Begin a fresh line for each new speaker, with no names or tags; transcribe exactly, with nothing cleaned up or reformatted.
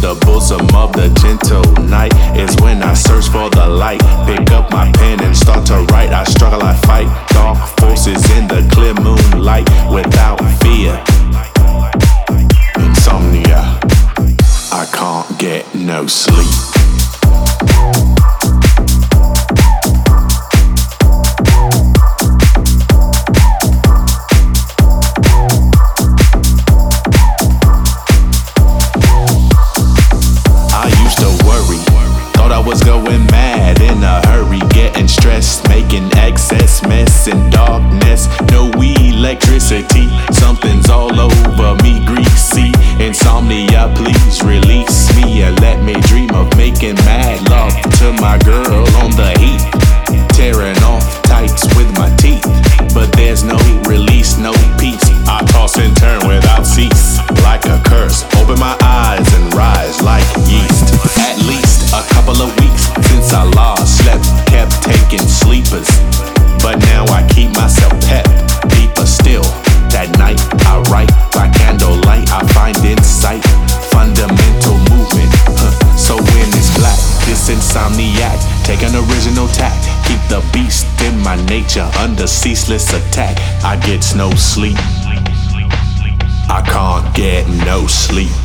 the bosom of the gentle night is when I search for the light. Pick up my pen and start to write. I struggle, I fight dark forces in the clear moonlight without fear. Insomnia, I can't get no sleep. Was going mad in a hurry, getting stressed, making excess mess in darkness. No electricity, something's all over me, greasy. Insomnia, please release me and let me dream of making mad love to my girl on the heat, tearing off tights with my teeth. But there's no release, no peace. I toss and turn without cease, like a curse. Open my eyes and rise like yeast. At least a couple of weeks since I last slept, kept taking sleepers, but now I keep myself pep. Deeper still, that night I write by candlelight. I find insight, fundamental movement. Huh. So when it's black, this insomniac, take an original tack. Keep the beast in my nature under ceaseless attack. I get no sleep. I can't get no sleep.